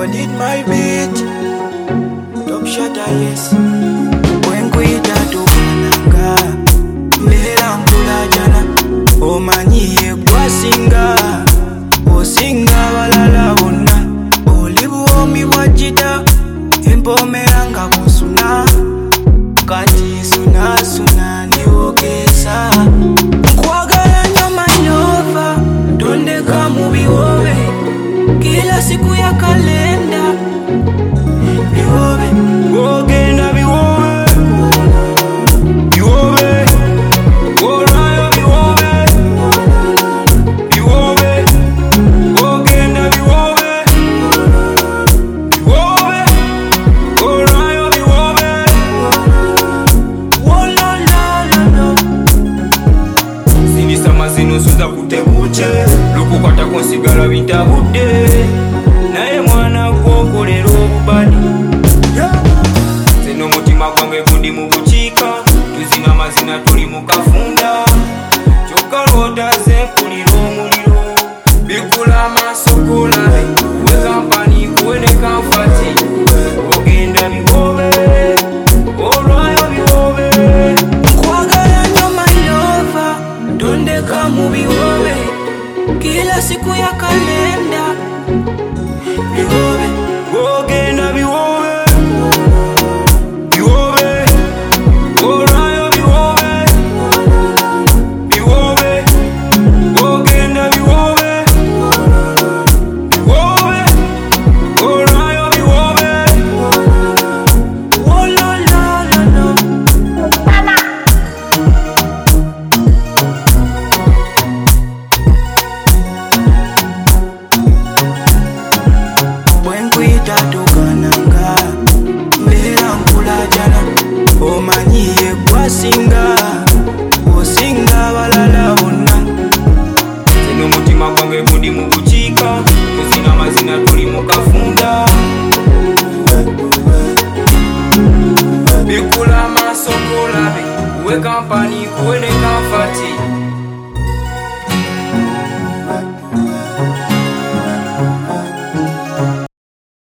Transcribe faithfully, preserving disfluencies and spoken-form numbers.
did my beat. Top shot, yes. When we to Kananga, Mera Mpula Jana, O Maniye Kwasinga, O Singa Walala Una, O Libu Omi Wajita, Empo Meranga Kusuna, Kati Suna Suna ni Okesa. Kwagala ndo my lover, donde kamubi wowe, kila siku ya kalenda. Biwowe, wogenda biwowe, biwowe, wolayo biwowe, biwowe, wogenda biwowe, biwowe, wolayo biwowe, wolololo. Sinisama zino suza kutebuche, lukukwata konsigala bintabudde, naye mwana gwokolera obubani. Zino mutima gwange gundi mu bukiika, tuzina mazina tuli mu kafunda, kyokka lwotaze mpulira omuliro, bikula amaaso golabe, we kampani kuwe ne kamfati, ogenda biwobe, olwayo biwobe. Nkwagala nnyo my lover, tondeka mu biwobe, kila siku ya kalenda. Biwobe, ogenda biwobe, biwobe, olwayo biwobe, biwobe, ogenda biwobe, biwobe, olwayo biwobe, wolololo. When we to Kananga, Mera Mpula Jana, O Maniye Kwasinga, O Singa Walala Una. Zino mutima gwange gundi mu bukiika, tuzina mazina tuli mu kafunda, bikula amaaso golabe, we kampani kuwe ne kamfati.